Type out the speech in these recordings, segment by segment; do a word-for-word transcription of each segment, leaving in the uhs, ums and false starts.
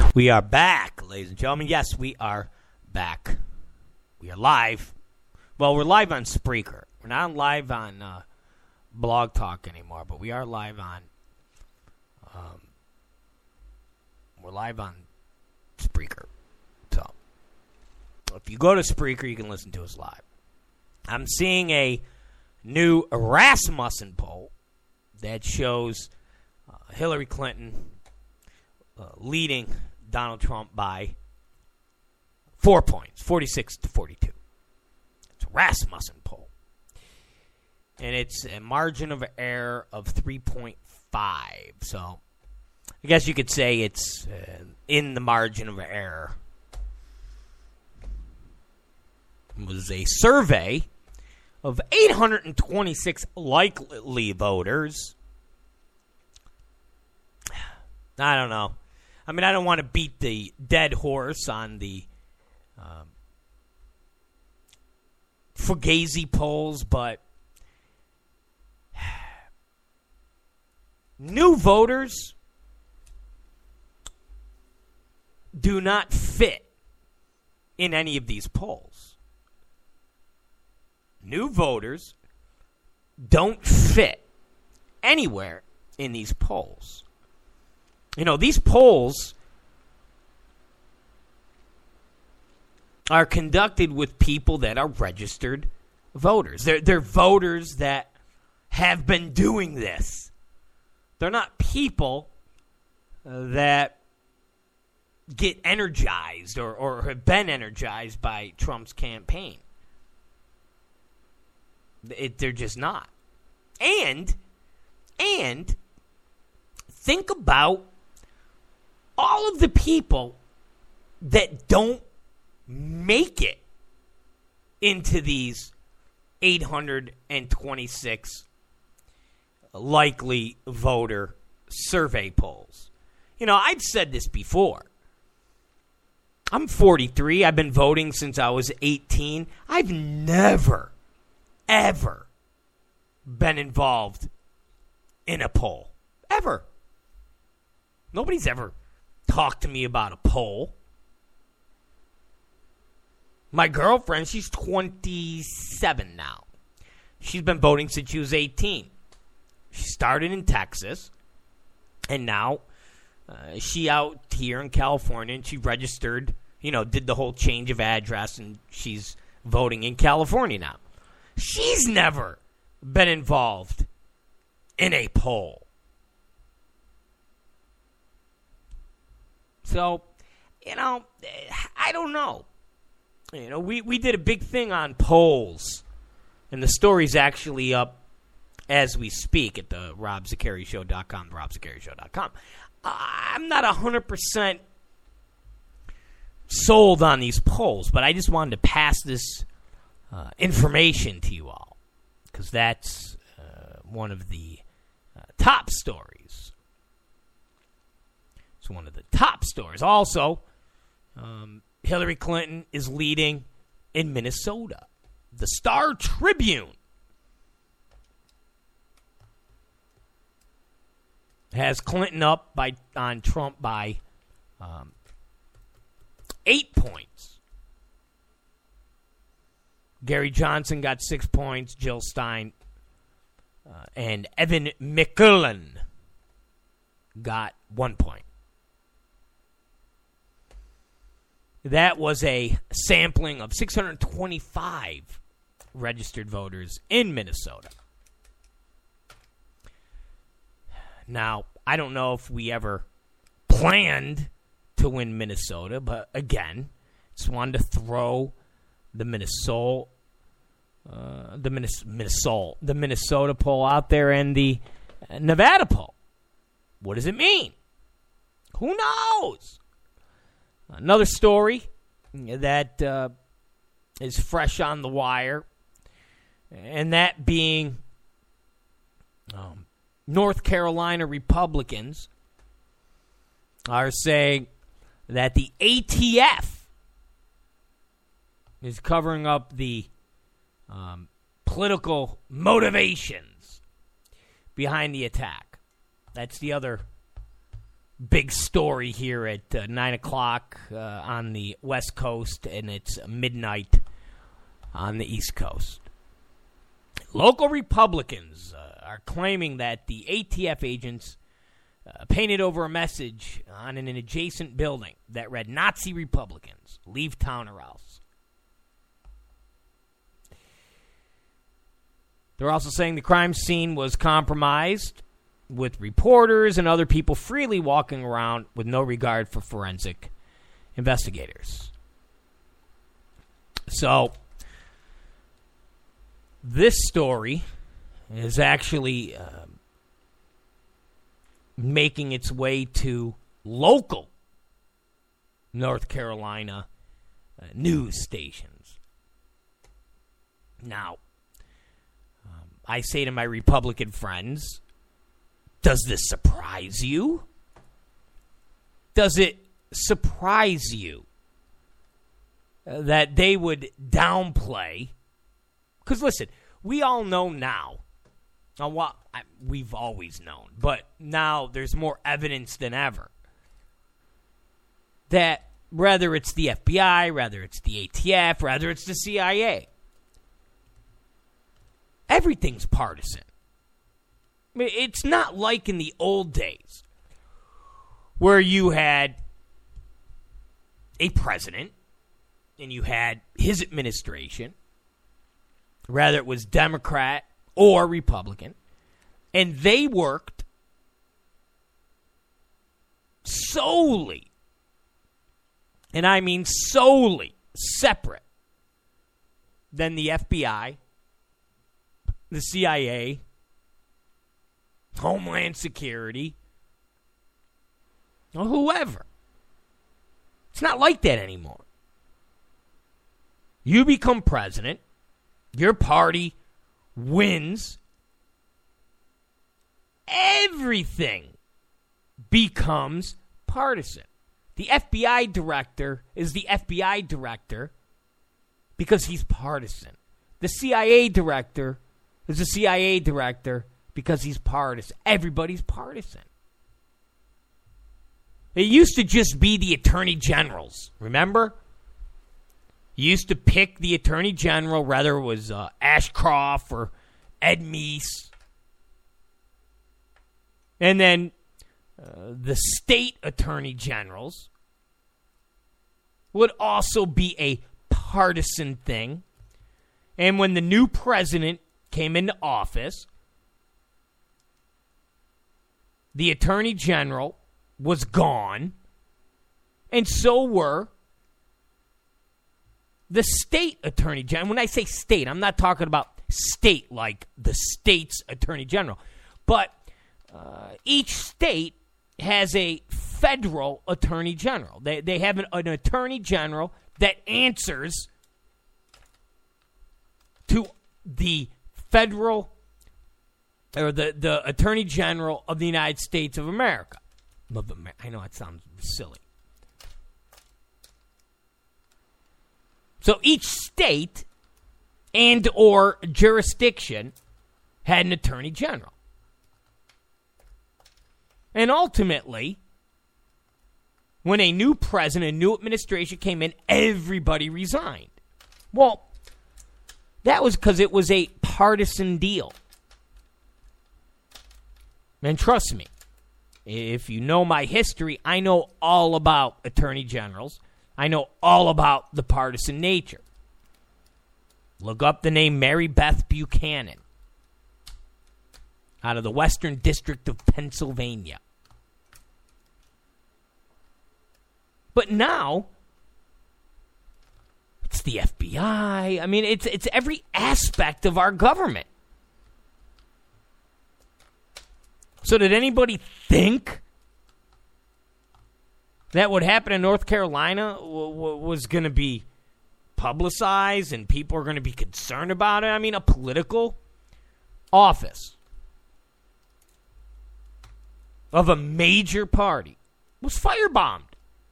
We are back, ladies and gentlemen. Yes, we are back. We are live. Well, we're live on Spreaker. We're not live on uh, Blog Talk anymore, but we are live on. Um, we're live on Spreaker. So, if you go to Spreaker, you can listen to us live. I'm seeing a new Rasmussen poll that shows uh, Hillary Clinton uh, leading Donald Trump by four points, forty-six to forty-two. It's a Rasmussen poll. And it's a margin of error of three point five. So I guess you could say it's uh, in the margin of error. It was a survey of eight hundred twenty-six likely voters. I don't know. I mean, I don't want to beat the dead horse on the um, Fugazi polls, but new voters do not fit in any of these polls. New voters don't fit anywhere in these polls. You know, these polls are conducted with people that are registered voters. They're, they're voters that have been doing this. They're not people uh, that get energized or, or have been energized by Trump's campaign. It, they're just not. And, and think about all of the people that don't make it into these eight hundred twenty-six likely voter survey polls. You know, I've said this before. I'm forty-three. I've been voting since I was eighteen. I've never, ever been involved in a poll. Ever. Nobody's ever talked to me about a poll. My girlfriend, she's twenty-seven now. She's been voting since she was eighteen. She started in Texas, and now uh, she out here in California, and she registered, you know, did the whole change of address, and she's voting in California now. She's never been involved in a poll. So, you know, I don't know. You know, we, we did a big thing on polls, and the story's actually up as we speak at the rob zaccheri show dot com, the rob zaccheri show dot com. I'm not one hundred percent sold on these polls, but I just wanted to pass this uh, information to you all, because that's uh, one of the uh, top stories. It's one of the top stories. Also, um, Hillary Clinton is leading in Minnesota. The Star Tribune has Clinton up by on Trump by um, eight points. Gary Johnson got six points. Jill Stein uh, and Evan McClellan got one point. That was a sampling of six hundred twenty-five registered voters in Minnesota. Now, I don't know if we ever planned to win Minnesota, but again, just wanted to throw the Minnesota, uh, the Minnesota, the Minnesota poll out there and the Nevada poll. What does it mean? Who knows? Another story that uh, is fresh on the wire, and that being um, North Carolina Republicans are saying that the A T F is covering up the um, political motivations behind the attack. That's the other big story here at uh, nine o'clock uh, on the West Coast, and it's midnight on the East Coast. Local Republicans uh, are claiming that the A T F agents uh, painted over a message on an adjacent building that read, "Nazi Republicans, leave town or else." They're also saying the crime scene was compromised, with reporters and other people freely walking around with no regard for forensic investigators. So, this story is actually uh, making its way to local North Carolina uh, news stations. Now, um, I say to my Republican friends, does this surprise you? Does it surprise you uh, that they would downplay? Because listen, we all know now, now what I, we've always known, but now there's more evidence than ever that whether it's the F B I, whether it's the A T F, whether it's the C I A, everything's partisan. I mean, it's not like in the old days where you had a president and you had his administration, rather it was Democrat or Republican, and they worked solely, and I mean solely, separate than the F B I, the C I A, Homeland Security, or whoever. It's not like that anymore. You become president, your party wins, everything becomes partisan. The F B I director is the F B I director because he's partisan. The C I A director is the C I A director because he's partisan. Everybody's partisan. It used to just be the attorney generals, remember? You used to pick the attorney general, whether it was uh, Ashcroft or Ed Meese. And then uh, the state attorney generals would also be a partisan thing. And when the new president came into office, the attorney general was gone, and so were the state attorney general. When I say state, I'm not talking about state like the state's attorney general, but uh, each state has a federal attorney general. They they have an, an attorney general that answers to the federal or the, the Attorney General of the United States of America. I know it sounds silly. So each state and or jurisdiction had an Attorney General. And ultimately, when a new president, a new administration came in, everybody resigned. Well, that was because it was a partisan deal. And trust me, if you know my history, I know all about attorney generals. I know all about the partisan nature. Look up the name Mary Beth Buchanan out of the Western District of Pennsylvania. But now, it's the F B I. I mean, it's it's every aspect of our government. So did anybody think that what happened in North Carolina w- w- was going to be publicized and people are going to be concerned about it? I mean, a political office of a major party was firebombed.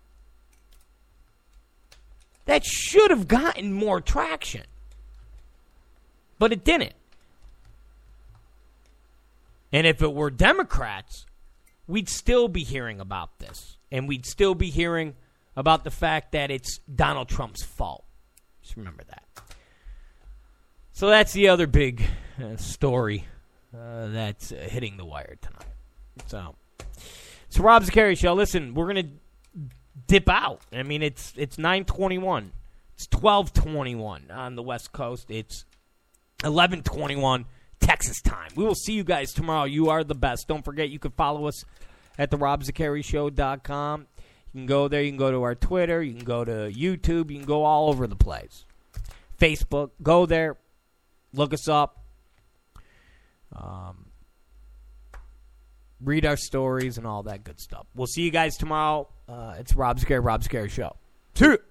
That should have gotten more traction, but it didn't. And if it were Democrats, we'd still be hearing about this. And we'd still be hearing about the fact that it's Donald Trump's fault. Just remember that. So that's the other big uh, story uh, that's uh, hitting the wire tonight. So, it's Rob Zicari Show. Listen, we're going to dip out. I mean, it's it's nine twenty-one. It's twelve twenty-one on the West Coast. It's eleven twenty-one Texas time. We will see you guys tomorrow. You are the best. Don't forget, you can follow us at the rob zicari show dot com. You can go there. You can go to our Twitter. You can go to YouTube. You can go all over the place. Facebook. Go there. Look us up. Um, read our stories and all that good stuff. We'll see you guys tomorrow. Uh, it's Rob Zicari, Rob Zicari Show. See you.